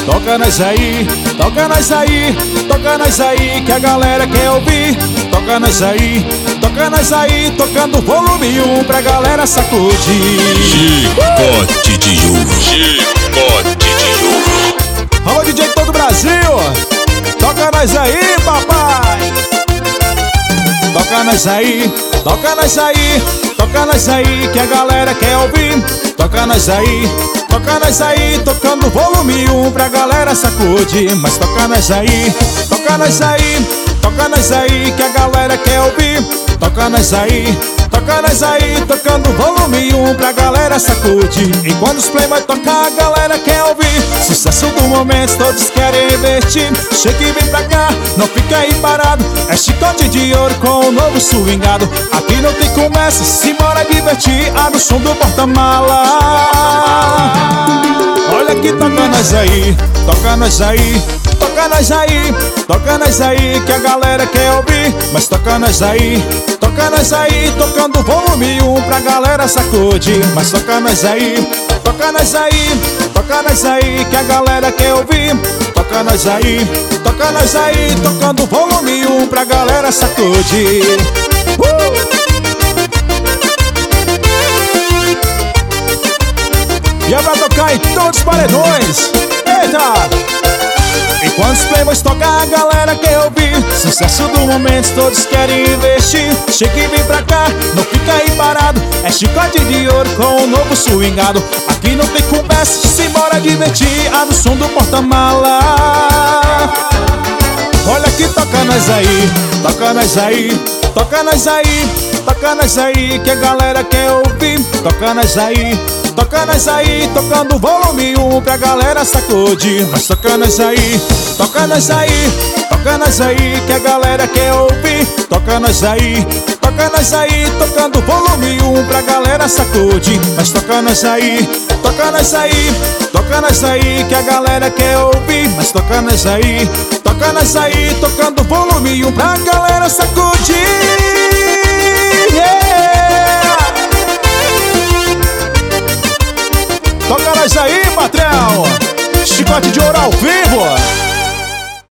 Toca nós aí, toca nós aí, toca nós aí, que a galera quer ouvir. Toca nós aí, tocando volume 1 pra galera sacudir. Chicote de ouro, chicote de ouro. Alô, DJ de todo o Brasil, toca nós aí, papai. Toca nós aí, toca nós aí, toca nós aí, que a galera quer ouvir. Toca nós aí, tocando volume 1 pra galera sacudir. Mas toca nós aí, toca nós aí, toca nós aí, que a galera quer ouvir. Toca nós aí, tocando volume 1 pra galera sacudir. E quando os playboy tocar, a galera quer ouvir. Sucesso do momento, todos querem investir. Chega e vem pra cá, não fica aí parado. É chicote de ouro com o novo swingado. Aqui não tem conversa, simbora divertir. Abre o som do porta-mala. Olha que toca nós aí, toca nós aí, toca nós aí, toca nós aí, que a galera quer ouvir. Mas toca nós aí, tocando volume 1 pra galera sacudir. Mas toca nós aí, toca nós aí, toca nós aí, que a galera quer ouvir. Toca nós aí, tocando volume 1 pra galera sacudir. E é pra tocar em todos os paredões. Eita! E quando os playboys tocam, a galera quer ouvir. Sucesso do momento, todos querem investir. Chega e vem pra cá, não fica aí parado. É chicote de ouro com o novo swingado. Aqui não tem conversa, simbora divertir. Abre o som do porta-mala. Olha que toca nós aí, toca nós aí, toca nós aí, toca nós aí, que a galera quer ouvir. Toca nós aí, tocando volume 1 pra galera sacudir. Mas toca nós aí, toca nós aí, toca nós aí, que a galera quer ouvir. Toca nós aí, tocando volume 1 pra galera sacudir. Mas toca nós aí, toca nós aí, toca nós aí, que a galera quer ouvir. Mas toca nós aí, tocando volume 1 pra galera sacudir. Toca nós aí, patrão. Chicote de ouro ao vivo.